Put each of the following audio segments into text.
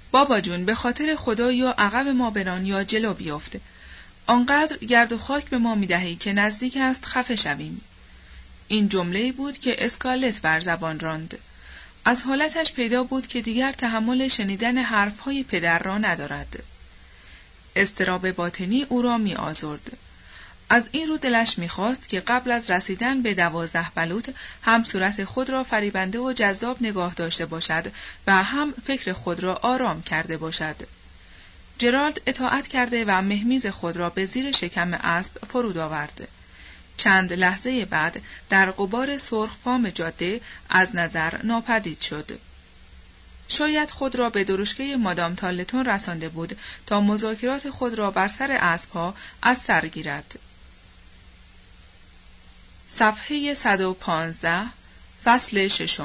بابا جون به خاطر خدا یا عقب ما بران یا جلو بیفته. آنقدر گرد و خاک به ما میدهی که نزدیک است خفه شویم. این جمله‌ای بود که اسکارلت بر زبان راند. از حالتش پیدا بود که دیگر تحمل شنیدن حرفهای پدر را ندارد. اضطراب باطنی او را می آزرد. از این رو دلش می خواست که قبل از رسیدن به 12 بلوط هم صورت خود را فریبنده و جذاب نگاه داشته باشد و هم فکر خود را آرام کرده باشد. جرالد اطاعت کرده و مهمیز خود را به زیر شکم اسب فرود آورد. چند لحظه بعد در غبار سرخ فام جاده از نظر ناپدید شد. شاید خود را به درشکه مادام تالتون رسانده بود تا مذاکرات خود را بر سر اسب‌ها از سر گیرد. صفحه 115 فصل 6.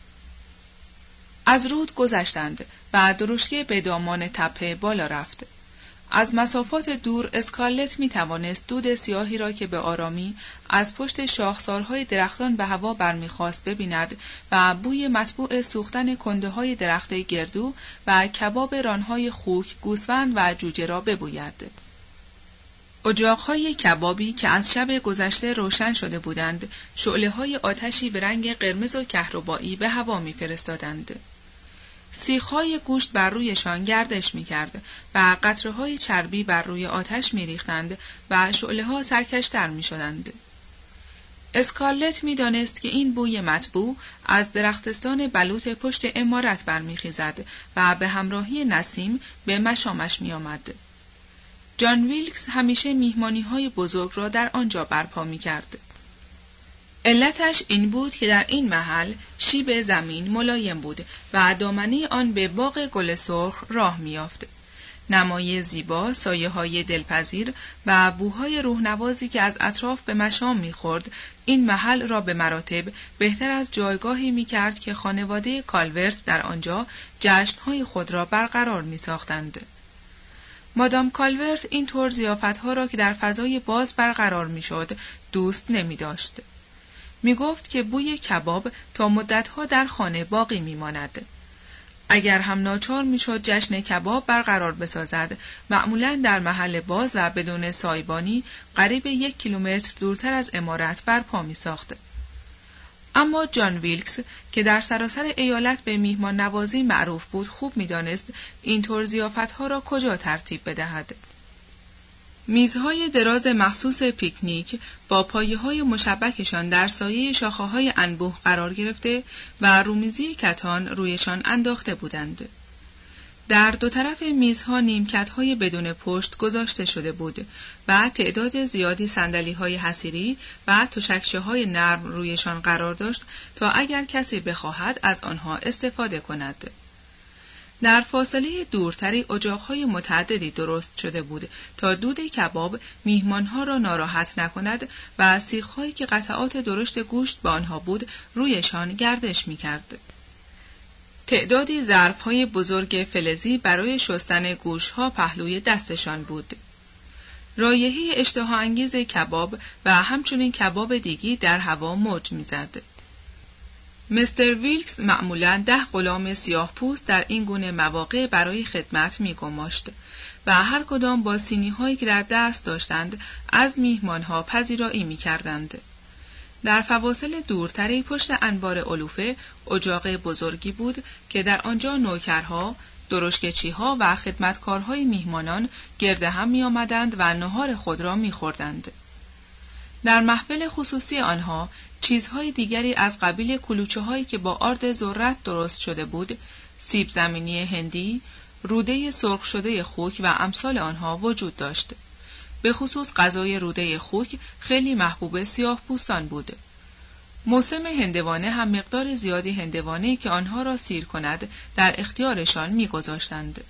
از رود گذشتند و درشکه به دامان تپه بالا رفت. از مسافات دور اسکارلت می توانست دود سیاهی را که به آرامی از پشت شاخسارهای درختان به هوا برمیخواست ببیند و بوی مطبوع سوختن کنده های درخت گردو و کباب رانهای خوک، گوسفند و جوجه را ببوید. اجاق‌های کبابی که از شب گذشته روشن شده بودند، شعله‌های آتشی به رنگ قرمز و کهربایی به هوا می‌فرستادند. سیخ‌های گوشت بر رویشان گردش می‌کرد و قطره‌های چربی بر روی آتش می‌ریختند و شعله‌ها سرکش‌تر می‌شدند. اسکارلت می‌دانست که این بوی مطبوع از درختستان بلوط پشت عمارت برمی‌خیزد و به همراهی نسیم به مشامش می‌آمد. جان ویلکس همیشه میهمانی‌های بزرگ را در آنجا برپا می‌کرد. علتش این بود که در این محل شیب زمین ملایم بود و دامنه آن به باغ گل سرخ راه می‌یافت. نمای زیبا، سایه‌های دلپذیر و بوهای روح‌نوازی که از اطراف به مشام می‌خورد، این محل را به مراتب بهتر از جایگاهی می‌کرد که خانواده کالورت در آنجا جشن‌های خود را برقرار می‌ساختند. مادام کالورت این طور ضیافت‌ها را که در فضای باز برقرار می‌شد دوست نمی‌داشت. می‌گفت که بوی کباب تا مدت‌ها در خانه باقی می‌ماند. اگر هم ناچار می‌شد جشن کباب برقرار بسازد، معمولاً در محل باز و بدون سایبانی قریب 1 کیلومتر دورتر از عمارت برپا می‌ساخت. اما جان ویلکس که در سراسر ایالت به میهمان نوازی معروف بود خوب می‌دانست این طور ضیافت‌ها را کجا ترتیب بدهد. میزهای دراز مخصوص پیکنیک با پایه‌های مشبکشان در سایه شاخه‌های انبوه قرار گرفته و رومیزی کتان رویشان انداخته بودند. در دو طرف میزها نیمکت‌های بدون پشت گذاشته شده بود و تعداد زیادی صندلی‌های حصیری و تشکچه‌های نرم رویشان قرار داشت تا اگر کسی بخواهد از آنها استفاده کند. در فاصله دورتری اجاق‌های متعددی درست شده بود تا دود کباب میهمان‌ها را ناراحت نکند و سیخ‌هایی که قطعات درشت گوشت با آنها بود رویشان گردش می‌کرد. تعدادی ظرف‌های بزرگ فلزی برای شستن گوشت‌ها پهلوی دستشان بود. رایحه اشتهاانگیز کباب و همچنین کباب دیگی در هوا موج می‌زد. مستر ویلکس معمولاً 10 غلام سیاه پوست در این گونه مواقع برای خدمت می‌گماشت و هر کدام با سینی‌هایی که در دست داشتند از میهمان‌ها پذیرایی می‌کردند. در فواصل دورتری پشت انبار علوفه اجاق بزرگی بود که در آنجا نوکرها، درشکچی‌ها و خدمتکارهای میهمانان گرد هم می‌آمدند و نهار خود را می‌خوردند. در محفل خصوصی آنها چیزهای دیگری از قبیل کلوچه‌هایی که با آرد ذرت درست شده بود، سیب زمینی هندی، روده سرخ شده خوک و امثال آنها وجود داشت. به خصوص غذای روده خوک خیلی محبوب سیاه پوستان بود. موسم هندوانه هم مقدار زیادی هندوانه‌ای که آنها را سیر کند در اختیارشان می‌گذاشتند.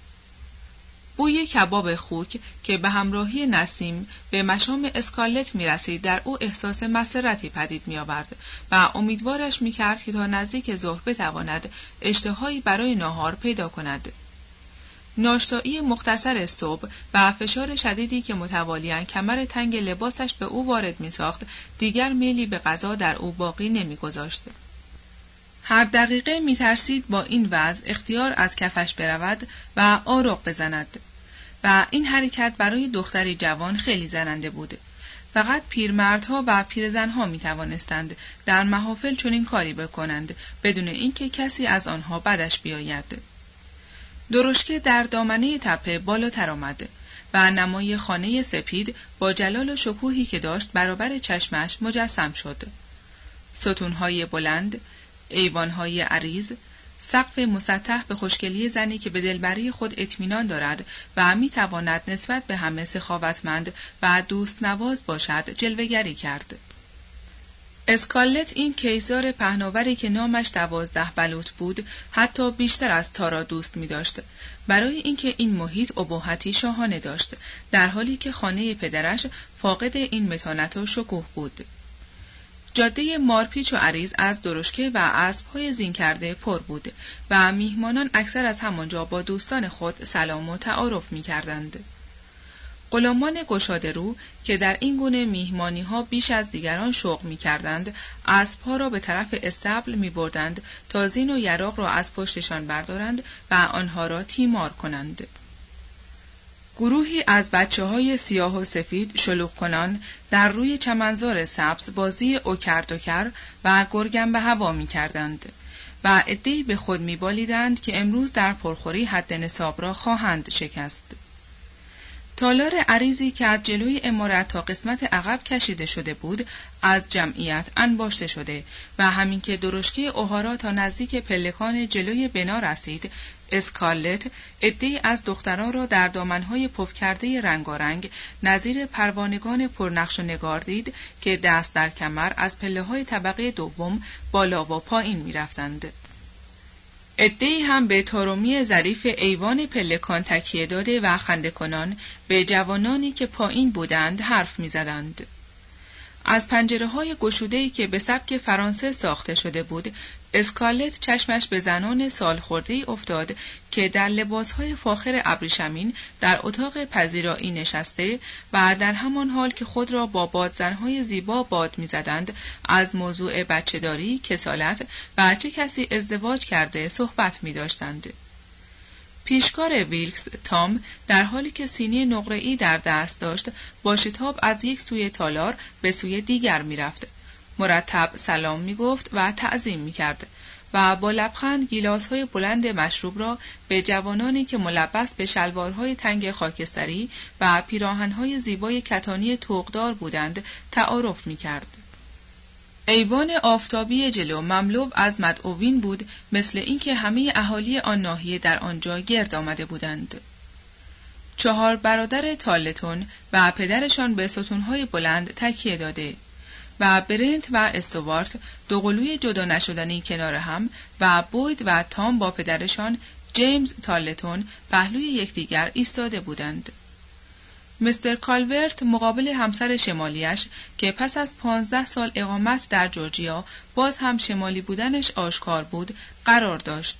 بوی کباب خوک که به همراهی نسیم به مشام اسکارلت می‌رسید در او احساس مسرتی پدید می‌آورد و امیدوارش می‌کرد که تا نزدیک ظهر بتواند اشتهایی برای ناهار پیدا کند. ناشتایی مختصر صبح و فشار شدیدی که متوالیاً کمر تنگ لباسش به او وارد می‌ساخت دیگر میلی به غذا در او باقی نمی‌گذاشت. هر دقیقه می‌ترسید با این وضع اختیار از کفش برود و آرق بزند و این حرکت برای دختری جوان خیلی زننده بود. فقط پیرمردها و پیرزنها می‌توانستند در محافل چنین کاری بکنند بدون اینکه کسی از آنها بدش بیاید. درشکه در دامنه تپه بالاتر آمد و نمای خانه سپید با جلال و شکوهی که داشت برابر چشمش مجسم شد. ستونهای بلند، ایوانهای عریض، سقف مسطح به خوشگلی زنی که به دلبری خود اطمینان دارد و می‌تواند نسبت به همه سخاوتمند و دوست نواز باشد جلوه‌گری کرد. اسکارلت این کیزار پهناوری که نامش 12 بلوط بود حتی بیشتر از تارا دوست می داشت، برای اینکه این محیط ابهتی شاهانه داشت، در حالی که خانه پدرش فاقد این متانت و شکوه بود. جاده مارپیچ و عریض از درشکه و اسب‌های زین کرده پر بود و میهمانان اکثر از همانجا با دوستان خود سلام و تعارف می کردند. غلامان گشاده رو که در این گونه میهمانی ها بیش از دیگران شوق می کردند، اسب‌ها را به طرف استبل می بردند تا زین و یراق را از پشتشان بردارند و آنها را تیمار کنند. گروهی از بچه‌های سیاه و سفید شلوغ کنان در روی چمنزار سبز بازی اوکر و گرگم به هوا می کردند و عده‌ای به خود می بالیدند که امروز در پرخوری حد نصاب را خواهند شکست. تالار عریضی که از جلوی عمارت تا قسمت عقب کشیده شده بود از جمعیت انباشته شده و همین که درشکه اوهارا تا نزدیک پلکان جلوی بنا رسید، اسکارلت عده‌ای از دختران را در دامنهای پف کرده رنگارنگ نظیر پروانگان پرنقش و نگار دید که دست در کمر از پله‌های طبقه دوم بالا و پایین می‌رفتند. عده‌ای هم به طارمی ظریف ایوان پلکان تکیه داده و خنده کنان به جوانانی که پایین بودند حرف می‌زدند. از پنجره‌های گشوده‌ای که به سبک فرانسه ساخته شده بود، اسکارلت چشمش به زنان سالخورده‌ای افتاد که در لباسهای فاخر ابریشمین در اتاق پذیرایی نشسته و در همان حال که خود را با بادزنهای زیبا باد می‌زدند از موضوع بچه‌داری، کسالت و چه کسی ازدواج کرده صحبت می‌داشتند. پیشکار ویلکس تام در حالی که سینی نقره‌ای در دست داشت با شتاب از یک سوی تالار به سوی دیگر می‌رفت. مرتب سلام می‌گفت و تعظیم می‌کرد و با لبخند گیلاس‌های بلند مشروب را به جوانانی که ملبس به شلوارهای تنگ خاکستری و پیراهن‌های زیبای کتانی طوقدار بودند تعارف می‌کرد. ایوان آفتابی جلو مملو از مدعوین بود، مثل اینکه همه اهالی آن ناحیه در آنجا گرد آمده بودند. 4 برادر تالتون و پدرشان به ستونهای بلند تکیه داده و برنت و استوارت دو قلوی جدا نشدنی کنار هم و بوید و تام با پدرشان جیمز تالتون پهلوی یکدیگر ایستاده بودند. مستر کالورت مقابل همسر شمالیش که پس از 15 سال اقامت در جورجیا باز هم شمالی بودنش آشکار بود قرار داشت.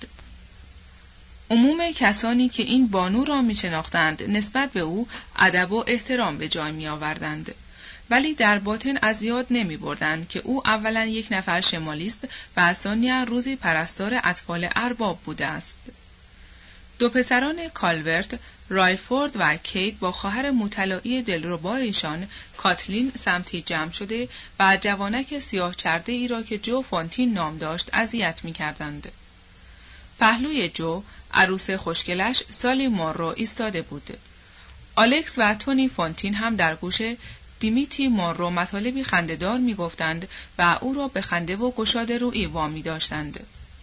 عموم کسانی که این بانو را می شناختند نسبت به او ادب و احترام به جای می آوردند، ولی در باطن از یاد نمی بردند که او اولا یک نفر شمالیست و ثانیاً روزی پرستار اطفال ارباب بوده است. دو پسران کالورت، رایفورد و کیت با خواهر مطلعی دلربایشان کاتلین سمتی جمع شده و جوانک سیاه چرده ای را که جو فونتین نام داشت اذیت می کردند. پهلوی جو عروس خوشگلش سالی مونرو ایستاده بود. آلکس و تونی فونتین هم در گوش دیمیتی مونرو مطالبی خنده‌دار می گفتند و او را به خنده و گشاده رویی وامی داشتند.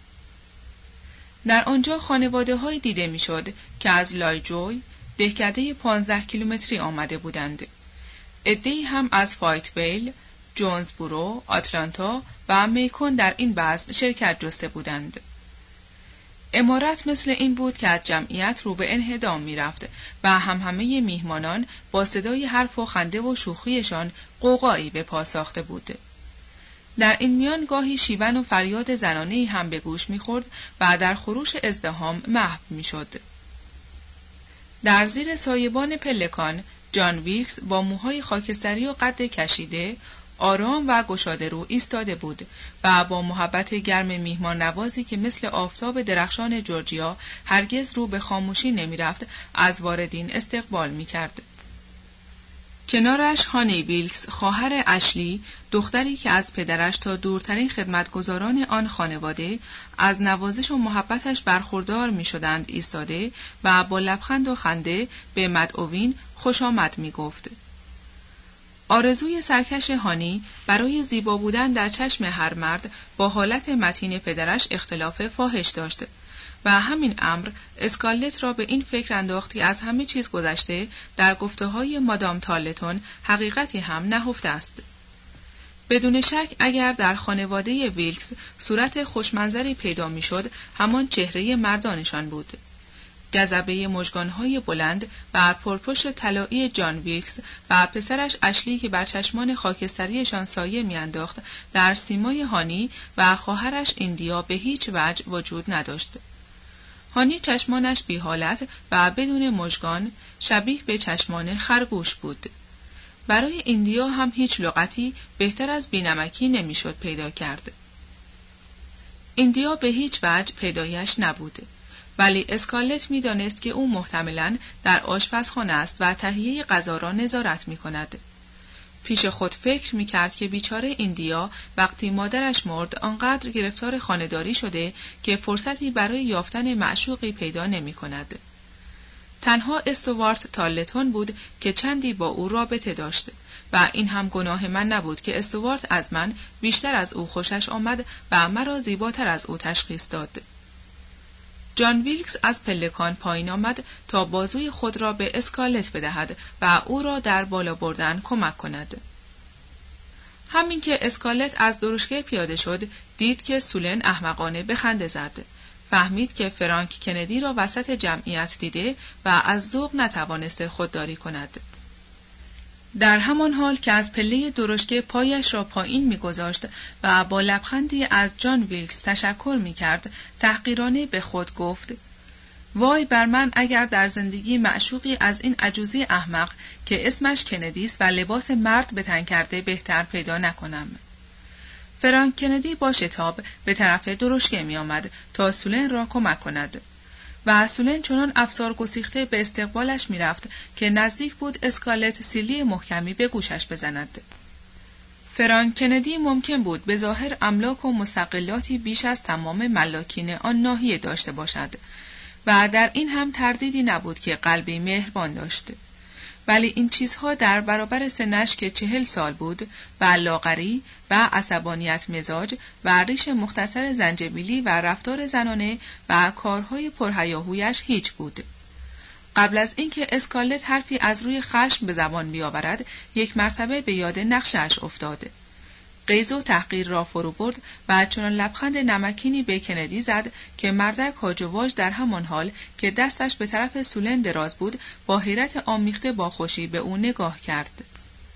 در آنجا خانواده‌هایی دیده میشد که از لایجوی دهکده 15 کیلومتری آمده بودند. عده‌ای هم از فایت بیل، جونزبورو، آتلانتا و میکون در این بزم شرکت جسته بودند. عمارت مثل این بود که از جمعیت رو به انهدام می‌رفت و همه میهمانان با صدای حرف و خنده و شوخیشان غوغایی به پا ساخته بود. در این میان گاهی شیون و فریاد زنانه‌ای هم به گوش می‌خورد و در خروش ازدحام محو می‌شد. در زیر سایبان پلکان جان ویلکس با موهای خاکستری و قد کشیده، آرام و گشاده رو ایستاده بود و با محبت گرم میهمان نوازی که مثل آفتاب درخشان جورجیا هرگز رو به خاموشی نمی رفت از واردین استقبال می کرد. کنارش هانی ویلکس خواهر اشلی، دختری که از پدرش تا دورترین خدمتگزاران آن خانواده از نوازش و محبتش برخوردار می شدند ایستاده و با لبخند و خنده به مدعوین خوش آمد می گفت. آرزوی سرکش هانی برای زیبا بودن در چشم هر مرد با حالت متین پدرش اختلاف فاحش داشت و همین امر اسکارلت را به این فکر انداخت که از همه چیز گذشته در گفته‌های مادام تارلتون حقیقتی هم نهفته است. بدون شک اگر در خانواده ویلکس صورت خوشمنظری پیدا می‌شد، همان چهره مردانشان بود. جذبه مژگان‌های بلند و پرپشت طلایی جان ویلکس و پسرش اشلی که بر چشمان خاکستریشان سایه می‌انداخت در سیمای هانی و خواهرش ایندیا به هیچ وجه وجود نداشت. هانی چشمانش بی حالت و بدون مژگان شبیه به چشمان خرگوش بود. برای ایندیا هم هیچ لغتی بهتر از بینمکی نمیشد پیدا کرد. ایندیا به هیچ وجه پیدایش نبود، ولی اسکارلت می‌دانست که او محتملاً در آشپزخانه است و تهیه غذا را نظارت می‌کند. پیش خود فکر می‌کرد که بیچاره ایندیا وقتی مادرش مرد آنقدر گرفتار خانه‌داری شده که فرصتی برای یافتن معشوقی پیدا نمی‌کند. تنها استوارت تارلتون بود که چندی با او رابطه داشت و این هم گناه من نبود که استوارت از من بیشتر از او خوشش آمد و مرا زیباتر از او تشخیص داد. جان ویلکس از پلکان پایین آمد تا بازوی خود را به اسکارلت بدهد و او را در بالا بردن کمک کند. همین که اسکارلت از درشکه پیاده شد، دید که سولن احمقانه به خنده زد. فهمید که فرانک کندی را وسط جمعیت دیده و از ذوق نتوانسته خودداری کند. در همان حال که از پله درشکه پایش را پایین می‌گذاشت و با لبخندی از جان ویلکس تشکر می‌کرد، تحقیرانه به خود گفت: وای بر من اگر در زندگی معشوقی از این عجوزی احمق که اسمش کندیست و لباس مرد به تن کرده بهتر پیدا نکنم. فرانک کندی با شتاب به طرف درشکه می‌آمد تا سولن را کمک کند و سولن چنان افسار گسیخته به استقبالش می‌رفت که نزدیک بود اسکارلت سیلی محکمی به گوشش بزند. فرانک کندی ممکن بود به ظاهر املاک و مستقلاتی بیش از تمام ملاکین آن ناحیه داشته باشد و در این هم تردیدی نبود که قلبی مهربان داشت، ولی این چیزها در برابر سنش که 40 سال بود و لاغری و عصبانیت مزاج و ریش مختصر زنجبیلی و رفتار زنانه و کارهای پرهیاهویش هیچ بود. قبل از اینکه اسکارلت حرفی از روی خشم به زبان بیاورد، یک مرتبه به یاد نقشش افتاد. غیظ و تحقیر را فرو برد و چنان لبخند نمکینی به کندی زد که مردک هاج و واج در همان حال که دستش به طرف سولن دراز بود با حیرت آمیخته با خوشی به او نگاه کرد.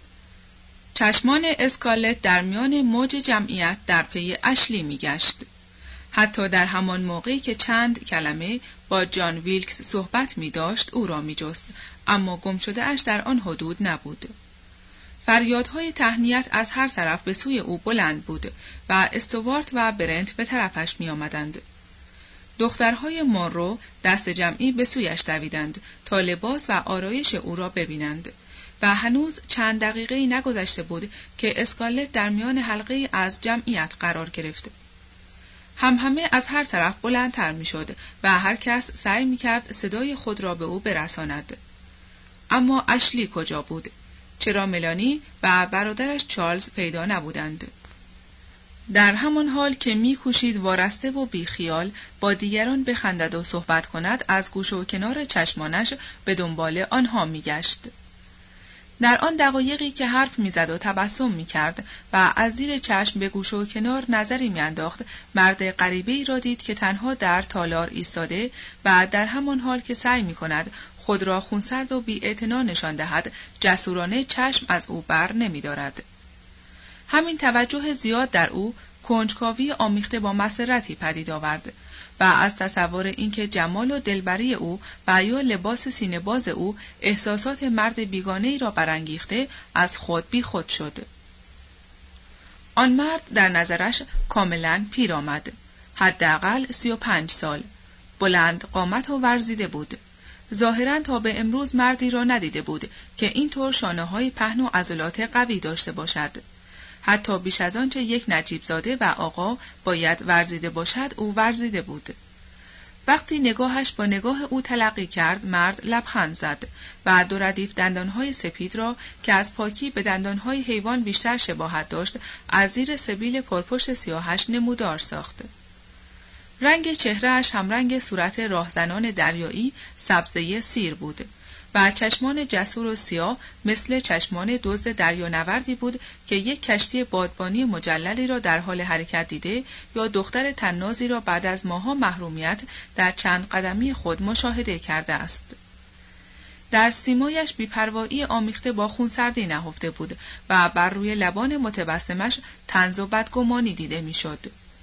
چشمان اسکارلت در میان موج جمعیت در پی اشلی می‌گشت. حتی در همان موقعی که چند کلمه با جان ویلکس صحبت می‌داشت او را می‌جست، اما گم شده اش در آن حدود نبود. فریادهای تهنیت از هر طرف به سوی او بلند بود و استوارت و برنت به طرفش می آمدند. دخترهای مونرو دست جمعی به سویش دویدند تا لباس و آرایش او را ببینند و هنوز چند دقیقه‌ای نگذشته بود که اسکارلت در میان حلقه از جمعیت قرار گرفت. همهمه از هر طرف بلندتر می شد و هر کس سعی می کرد صدای خود را به او برساند. اما اشلی کجا بود؟ چرا ملانی و برادرش چارلز پیدا نبودند؟ در همان حال که می‌کوشید وارسته و بیخیال با دیگران بخندد و صحبت کند، از گوش و کنار چشمانش به دنبال آنها می‌گشت. در آن دقایقی که حرف می‌زد و تبسم می‌کرد و از زیر چشم به گوش و کنار نظری می‌انداخت، مرد غریبه‌ای را دید که تنها در تالار ایستاده و در همان حال که سعی می‌کند خود را خونسرد و بی‌اعتنا نشان دهد، جسورانه چشم از او بر نمی‌دارد. همین توجه زیاد در او کنجکاوی آمیخته با مسرتی پدید آورد و از تصور اینکه جمال و دلبری او و یا لباس سینه‌باز او احساسات مرد بیگانه‌ای را برانگیخته از خود بی خود شد. آن مرد در نظرش کاملا پیر آمد، حداقل 35 سال، بلند قامت و ورزیده بود. ظاهراً تا به امروز مردی را ندیده بود که اینطور شانه‌های پهن و عضلات قوی داشته باشد. حتی بیش از آنچه یک نجیب زاده و آقا باید ورزیده باشد، او ورزیده بود. وقتی نگاهش با نگاه او تلقی کرد، مرد لبخند زد و دو ردیف دندانهای سپید را که از پاکی به دندانهای حیوان بیشتر شباهت داشت، از زیر سبیل پرپشت سیاهش نمودار ساخت. رنگ چهرهش هم رنگ صورت راهزنان دریایی سبزه سیر بود و چشمان جسور و سیاه مثل چشمان دزد دریانوردی بود که یک کشتی بادبانی مجللی را در حال حرکت دیده یا دختر طنازی را بعد از ماه‌ها محرومیت در چند قدمی خود مشاهده کرده است. در سیمایش بی‌پروایی آمیخته با خونسردی نهفته بود و بر روی لبان متبسمش طنز و بدگمانی دیده می‌شد.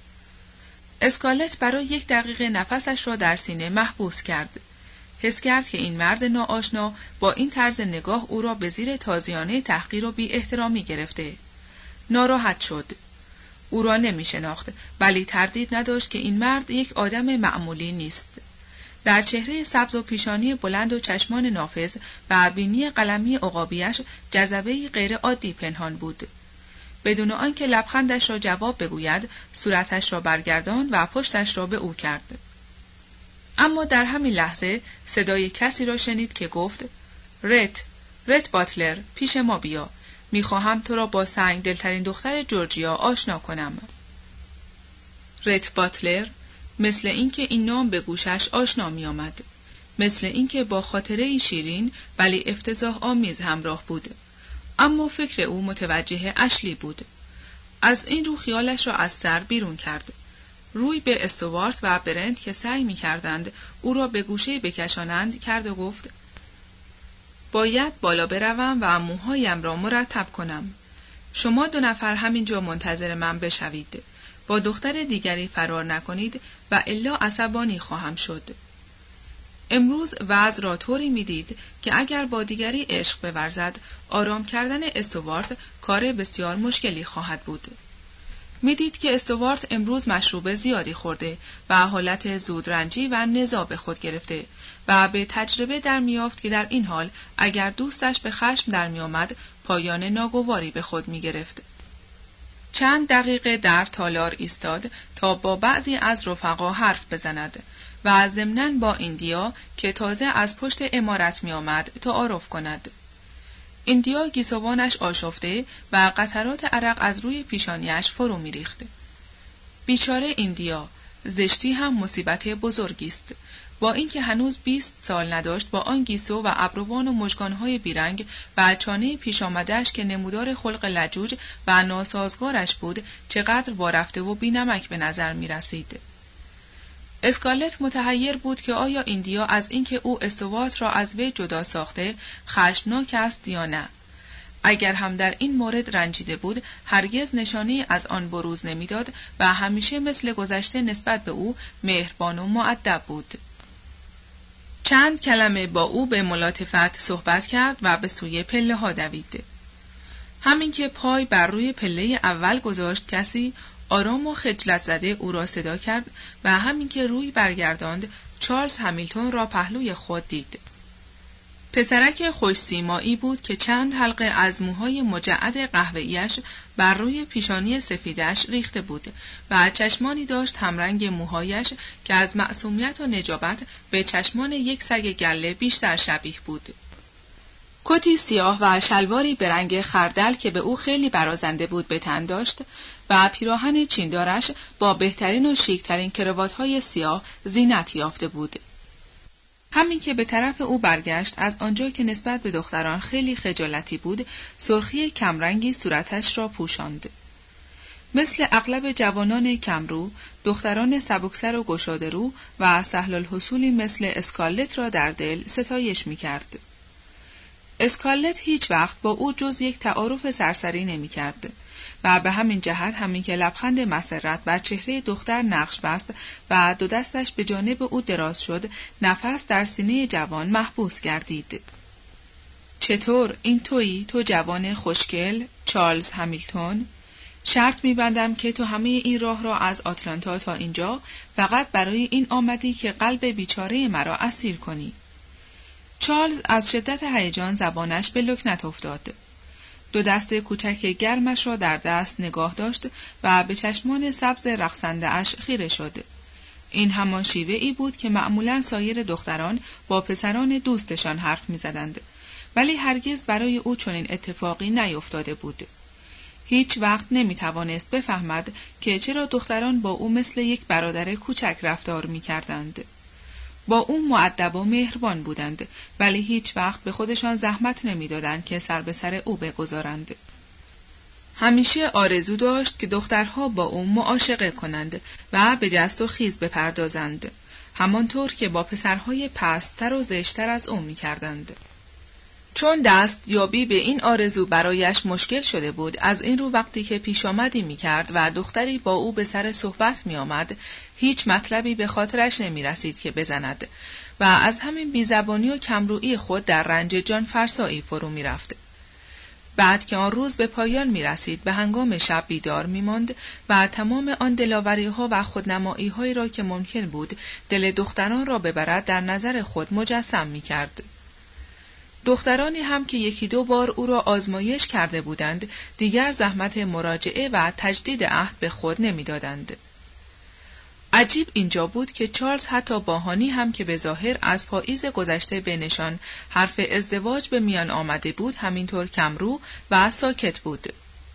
اسکالت برای 1 دقیقه نفسش را در سینه محبوس کرد. حس کرد که این مرد ناآشنا با این طرز نگاه او را به زیر تازیانه تحقیر و بی احترامی گرفته. ناراحت شد. او را نمی شناخت، ولی تردید نداشت که این مرد یک آدم معمولی نیست. در چهره سبز و پیشانی بلند و چشمان نافذ و بینی قلمی عقابیش جذبه‌ای غیر عادی پنهان بود. بدون آنکه لبخندش را جواب بگوید، صورتش را برگرداند و پشتش را به او کرد. اما در همین لحظه صدای کسی را شنید که گفت: رت باتلر، پیش ما بیا. میخواهم تو را با سنگ دلترین دختر جورجیا آشنا کنم. رت باتلر، مثل اینکه این نام به گوشش آشنا می آمد. مثل اینکه با خاطره شیرین ولی افتضاح آمیز همراه بود. اما فکر او متوجه اشلی بود. از این رو خیالش را از سر بیرون کرد. روی به استوارت و برنت که سعی می کردند او را به گوشه بکشانند کرد و گفت: باید بالا بروم و موهایم را مرتب کنم. شما 2 نفر همینجا منتظر من بشوید. با دختر دیگری فرار نکنید و الا عصبانی خواهم شد. امروز وضع را طوری می‌دید که اگر با دیگری عشق بورزد، آرام کردن استوارت کار بسیار مشکلی خواهد بود. می‌دید که استوارت امروز مشروب زیادی خورده و حالت زودرنجی و نزاع به خود گرفته و به تجربه در می‌یافت که در این حال اگر دوستش به خشم در می‌آمد، پایان ناگواری به خود می‌گرفت. چند دقیقه در تالار ایستاد تا با بعضی از رفقا حرف بزند و ضمناً با ایندیا که تازه از پشت عمارت می آمد تعارف کند. ایندیا گیسوانش آشفته و قطرات عرق از روی پیشانیش فرو می ریخت. بیچاره ایندیا، زشتی هم مصیبت بزرگی است. با اینکه هنوز 20 سال نداشت، با آن گیسو و ابروان و مژگان‌های بیرنگ و چانه پیش آمده‌اش که نمودار خلق لجوج و ناسازگارش بود، چقدر وارفته و بی‌نمک به نظر می رسید. اسکالت متحیر بود که آیا ایندیا از اینکه او استوارت را از وی جدا ساخته خشمناک است یا نه. اگر هم در این مورد رنجیده بود، هرگز نشانی از آن بروز نمیداد و همیشه مثل گذشته نسبت به او مهربان و مؤدب بود. چند کلمه با او به ملاطفت صحبت کرد و به سوی پله ها دوید. همین که پای بر روی پله اول گذاشت، کسی آرام و خجلت زده او را صدا کرد و همین که روی برگرداند، چارلز همیلتون را پهلوی خود دید. پسرک خوش سیمایی بود که چند حلقه از موهای مجعد قهوه‌ایش بر روی پیشانی سفیدش ریخته بود و چشمانی داشت همرنگ موهایش که از معصومیت و نجابت به چشمان یک سگ گله بیشتر شبیه بود. کتی سیاه و شلواری به رنگ خردل که به او خیلی برازنده بود به تن داشت و پیراهن چیندارش با بهترین و شیکترین کراوات‌های سیاه زینت یافته بود. همین که به طرف او برگشت، از آنجا که نسبت به دختران خیلی خجالتی بود، سرخی کمرنگی صورتش را پوشاند. مثل اغلب جوانان کمرو، دختران سبکسر و گشاده رو و سهل الحصولی مثل اسکالت را در دل ستایش می‌کرد. اسکالت هیچ وقت با او جز یک تعارف سرسری نمی کرد و به همین جهت همین که لبخند مسرت بر چهره دختر نقش بست و 2 دستش به جانب او دراز شد، نفس در سینه جوان محبوس گردید. چطور این تویی، تو جوان خوشگل، چارلز همیلتون؟ شرط می‌بندم که تو همه این راه را از آتلانتا تا اینجا فقط برای این آمدی که قلب بیچاره مرا اسیر کنی. چارلز از شدت هیجان زبانش به لکنت افتاد. دو دست کوچک گرمش را در دست نگاه داشت و به چشمان سبز رقصنده اش خیره شد. این همان شیوه ای بود که معمولاً سایر دختران با پسران دوستشان حرف می‌زدند، ولی هرگز برای او چنین اتفاقی نیفتاده بود. هیچ وقت نمی‌توانست بفهمد که چرا دختران با او مثل یک برادر کوچک رفتار می‌کردند. با او مؤدب و مهربان بودند، ولی هیچ وقت به خودشان زحمت نمی‌دادند که سر به سر او بگذارند. همیشه آرزو داشت که دخترها با او معاشقه کنند و به جست و خیز بپردازند، همانطور که با پسرهای پست‌تر و زشت‌تر از او می‌کردند. چون دست یابی به این آرزو برایش مشکل شده بود، از این رو وقتی که پیش آمدی می‌کرد و دختری با او به سر صحبت می‌آمد، هیچ مطلبی به خاطرش نمی‌رسید که بزند و از همین بی‌زبانی و کمرویی خود در رنج جان فرسایی فرو می‌رفت. بعد که آن روز به پایان می‌رسید، به هنگام شب بیدار می‌ماند و تمام آن دلاوری‌ها و خودنمایی‌هایی را که ممکن بود دل دختران را ببرد در نظر خود مجسم می‌کرد. دخترانی هم که یکی دو بار او را آزمایش کرده بودند، دیگر زحمت مراجعه و تجدید عهد به خود نمی‌دادند. عجیب اینجا بود که چارلز حتی با هانی هم که به ظاهر از پاییز گذشته به نشان حرف ازدواج به میان آمده بود، همینطور کمرو و ساکت بود.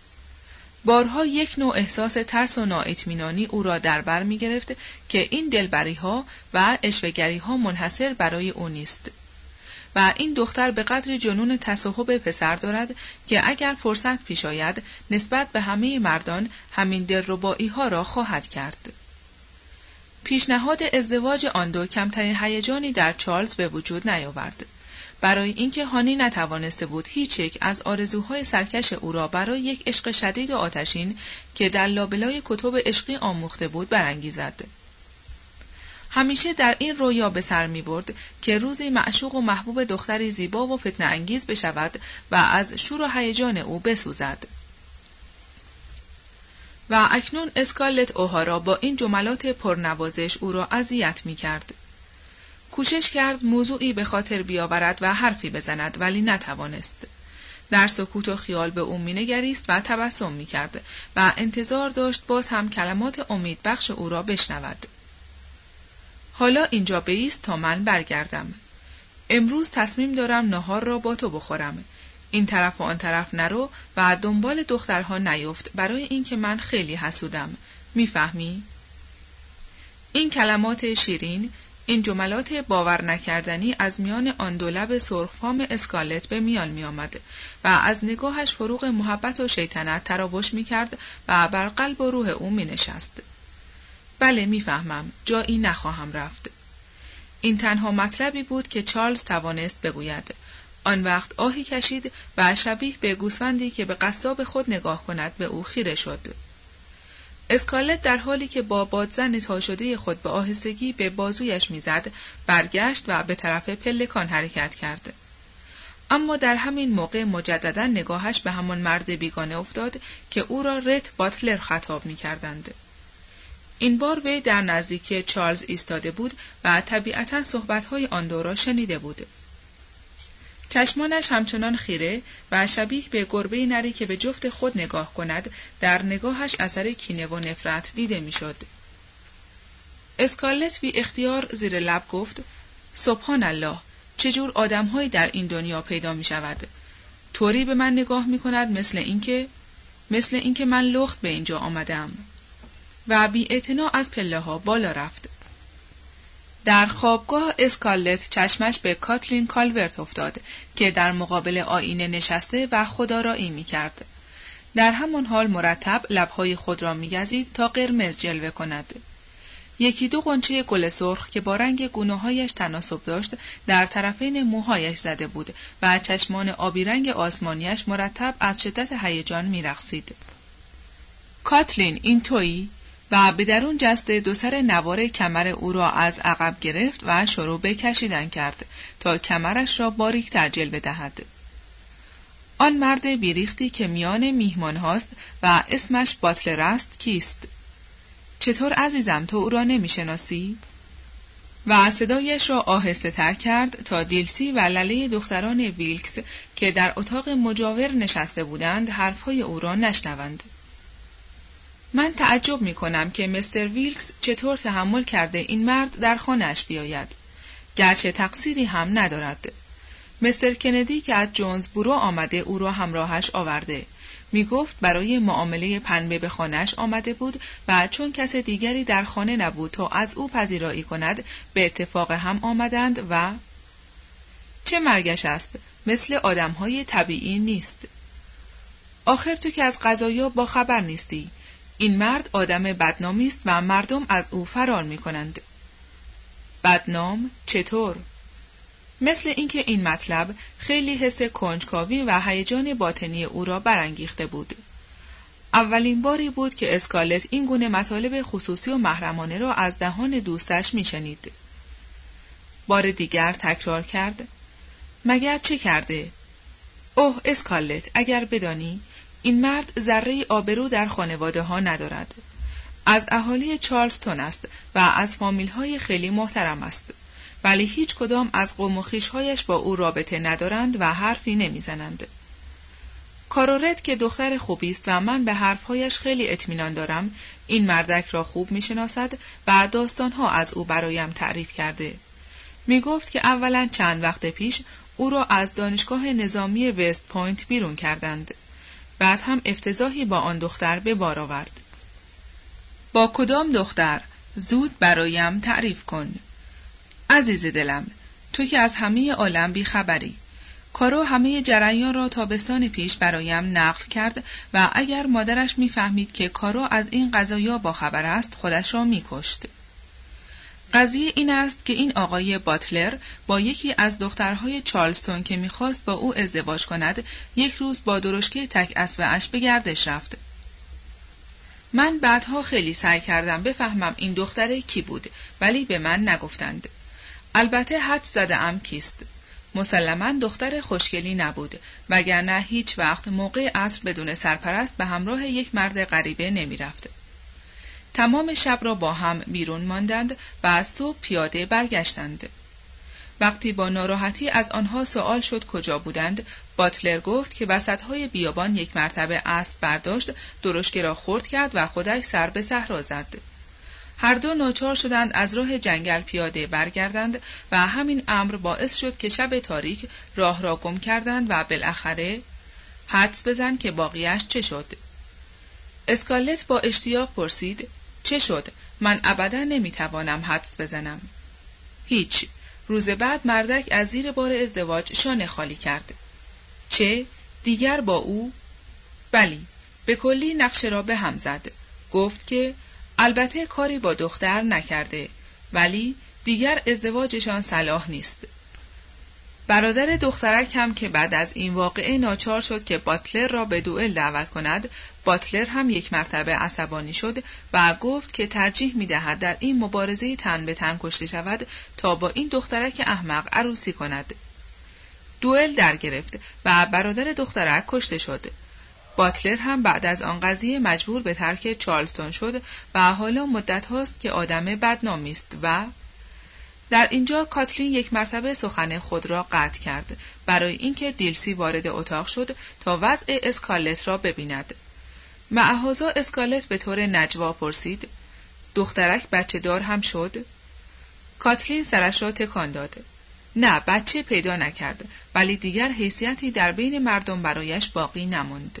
بارها یک نوع احساس ترس و نااطمینانی او را در بر می‌گرفت که این دلبری‌ها و عشوه‌گری‌ها منحصر برای او نیست و این دختر به قدر جنون تصاحب پسر دارد که اگر فرصت پیش آید نسبت به همه مردان همین دلربایی‌ها را خواهد کرد. پیشنهاد ازدواج آن دو کمترین هیجانی در چارلز به وجود نیاورد. برای اینکه هانی نتوانسته بود هیچ یک از آرزوهای سرکش او را برای یک عشق شدید و آتشین که در لابلای کتب عشقی آموخته بود برانگیزد. همیشه در این رویا به سر می برد که روزی معشوق و محبوب دختری زیبا و فتنه انگیز بشود و از شور و هیجان او بسوزد. و اکنون اسکارلت اوهارا با این جملات پرنوازش او را اذیت می کرد. کوشش کرد موضوعی به خاطر بیاورد و حرفی بزند، ولی نتوانست. در سکوت و خیال به او مینگریست و تبسم می کرد و انتظار داشت باز هم کلمات امید بخش او را بشنود. حالا اینجا بایست تا من برگردم. امروز تصمیم دارم نهار را با تو بخورم. این طرف و آن طرف نرو و دنبال دخترها نیفت، برای اینکه من خیلی حسودم. میفهمی؟ این کلمات شیرین، این جملات باور نکردنی از میان آن دو لب سرخفام اسکارلت به میان می آمد و از نگاهش فروغ محبت و شیطنت تراوش می کرد و بر قلب و روح او می نشست. بله میفهمم، جایی نخواهم رفت. این تنها مطلبی بود که چارلز توانست بگوید. آن وقت آهی کشید و شبیه به گوسفندی که به قصاب خود نگاه کند به او خیره شد. اسکارلت در حالی که با بادزن تا شده خود به آهستگی به بازویش میزد، برگشت و به طرف پلکان حرکت کرد. اما در همین موقع مجددا نگاهش به همان مرد بیگانه افتاد که او را رت باتلر خطاب می‌کردند. این بار وی در نزدیکی چارلز ایستاده بود و طبیعتاً صحبت‌های آن دو را شنیده بود. چشمانش همچنان خیره و شبیه به گربه نری که به جفت خود نگاه کند، در نگاهش اثر کینه و نفرت دیده می‌شد. اسکارلت بی اختیار زیر لب گفت: سبحان الله، چجور آدم‌هایی در این دنیا پیدا می‌شود؟ طوری به من نگاه می‌کند مثل اینکه من لخت به اینجا آمدم. و بی اعتنا از پله‌ها بالا رفت. در خوابگاه اسکارلت چشمش به کاتلین کالورت افتاد که در مقابل آینه نشسته و خودآرایی می‌کرد. در همان حال مرتب لب‌های خود را می‌گزید تا قرمز جلوه کند. یکی دو غنچه گل سرخ که با رنگ گونه‌هایش تناسب داشت در طرفین موهایش زده بود و چشمان آبی رنگ آسمانیش مرتب از شدت هیجان می‌رقصید. کاتلین، این تویی؟ و به درون جست دو سر نوار کمر او را از عقب گرفت و شروع به کشیدن کرد تا کمرش را باریک‌تر جلوه دهد. آن مرد بیریختی که میان میهمان هاست و اسمش باتلر است کیست؟ چطور عزیزم، تو او را نمیشناسی؟ و صدایش را آهسته تر کرد تا دیلسی و لله دختران ویلکس که در اتاق مجاور نشسته بودند حرفهای او را نشنوند. من تعجب می کنم که مستر ویلکس چطور تحمل کرده این مرد در خانه‌اش بیاید، گرچه تقصیری هم ندارد. مستر کندی که از جونزبورو آمده او را همراهش آورده. می گفت برای معامله پنبه به خانه‌اش آمده بود و چون کس دیگری در خانه نبود تا از او پذیرایی کند به اتفاق هم آمدند و چه مرگش است، مثل آدم‌های طبیعی نیست. آخر تو که از قضایا با خبر نیستی. این مرد آدم بدنامی است و مردم از او فرار می کنند. بدنام؟ چطور؟ مثل اینکه این مطلب خیلی حس کنجکاوی و هیجان باطنی او را برانگیخته بود. اولین باری بود که اسکارلت این گونه مطالب خصوصی و محرمانه را از دهان دوستش میشنید. بار دیگر تکرار کرد: مگر چه کرده؟ اوه اسکارلت، اگر بدانی این مرد ذره آبرو در خانواده ها ندارد. از اهالی چارلستون است و از فامیل های خیلی محترم است، ولی هیچ کدام از قوم و خویش‌هایش با او رابطه ندارند و حرفی نمیزنند. کارورت که دختر خوبی است و من به حرفهایش خیلی اطمینان دارم، این مردک را خوب میشناسد و داستانها از او برایم تعریف کرده. میگفت که اولا چند وقت پیش او را از دانشگاه نظامی وست پوینت بیرون کردند. بعد هم افتضاحی با آن دختر به بار آورد. با کدام دختر؟ زود برایم تعریف کن. عزیز دلم، تو که از همه عالم بی خبری. کارو همه جریان را تابستان پیش برایم نقل کرد و اگر مادرش میفهمید که کارو از این قضایا با خبر است خودش را میکشت. قضیه این است که این آقای باتلر با یکی از دخترهای چارلستون که میخواست با او ازدواج کند یک روز با درشکه تک اسب اش به گردش رفت. من بعدها خیلی سعی کردم بفهمم این دختر کی بود، ولی به من نگفتند. البته حد زده‌ام کیست. مسلماً دختر خوشگلی نبود، وگرنه هیچ وقت موقع عصر بدون سرپرست به همراه یک مرد غریبه نمی رفت. تمام شب را با هم بیرون ماندند و از صبح پیاده برگشتند. وقتی با ناراحتی از آنها سوال شد کجا بودند، باتلر گفت که وسطهای بیابان یک مرتبه اسب برداشت، درشکه را خرد کرد و خودش سر به صحرا زد. هر دو ناچار شدند از راه جنگل پیاده برگردند و همین امر باعث شد که شب تاریک راه را گم کردند و بالاخره حدس بزن که باقیش چه شد. اسکارلت با اشتیاق پرسید: چه شد؟ من ابدا نمیتوانم حدس بزنم. هیچ. روز بعد مردک از زیر بار ازدواج شانه خالی کرد. چه؟ دیگر با او؟ بلی، به کلی نقشه را به هم زد. گفت که البته کاری با دختر نکرده، ولی دیگر ازدواجشان صلاح نیست. برادر دخترک هم که بعد از این واقعه ناچار شد که باتلر را به دوئل دعوت کند، باتلر هم یک مرتبه عصبانی شد و گفت که ترجیح می‌دهد در این مبارزه تن به تن کشته شود تا با این دخترک احمق عروسی کند. دوئل در گرفت و برادر دخترک کشته شد. باتلر هم بعد از آن قضیه مجبور به ترک چارلستون شد و حالا مدت هاست که آدم بدنامی است و در اینجا کاتلین یک مرتبه سخن خود را قطع کرد برای اینکه دیلسی وارد اتاق شد تا وضع اسکارلت را ببیند. معهازا اسکارلت به طور نجوا پرسید: دخترک بچه دار هم شد؟ کاتلین سرش را تکان داد. نه، بچه پیدا نکرد، ولی دیگر حیثیتی در بین مردم برایش باقی نماند.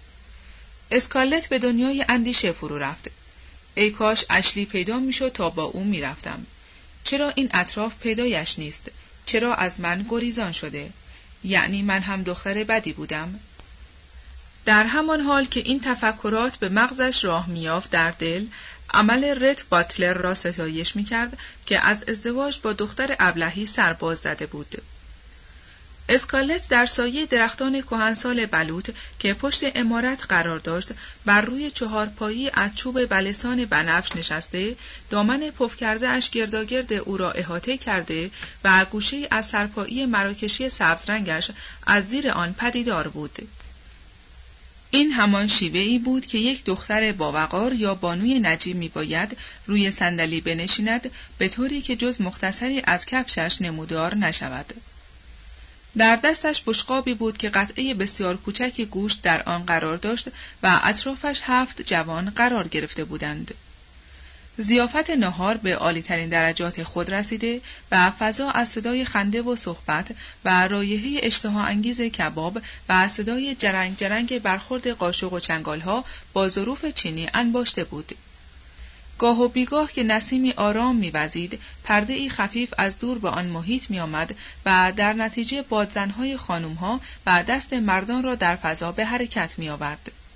اسکارلت به دنیای اندیشه فرو رفت. ای کاش اشلی پیدا میشد تا با او میرفتم. چرا این اطراف پیدایش نیست؟ چرا از من گریزان شده؟ یعنی من هم دختر بدی بودم؟ در همان حال که این تفکرات به مغزش راه میافت در دل، عمل رت باتلر را ستایش میکرد که از ازدواج با دختر ابلهی سرباز زده بود. اسکارلت در سایه درختان کهنسال بلوط که پشت عمارت قرار داشت بر روی 4 پایی از چوب بلسان بنفش نشسته، دامن پف کرده اش گرداگرد او را احاطه کرده و گوشه از سرپایی مراکشی سبز رنگش از زیر آن پدیدار بود. این همان شیوه‌ای بود که یک دختر باوقار یا بانوی نجیب می‌باید روی صندلی بنشیند به طوری که جز مختصری از کفشش نمودار نشود. در دستش بشقابی بود که قطعه بسیار کوچک گوشت در آن قرار داشت و اطرافش 7 جوان قرار گرفته بودند. ضیافت نهار به عالی‌ترین درجات خود رسیده و فضا از صدای خنده و صحبت و رایحه اشتهاانگیز کباب و صدای جرنگ جرنگ برخورد قاشق و چنگال‌ها با ظروف چینی انباشته بود. گاه و بیگاه که نسیمی آرام می‌وزید، پرده‌ای خفیف از دور به آن محیط می‌آمد و در نتیجه بادزن‌های خانم‌ها و دست مردان را در فضا به حرکت می‌آورد.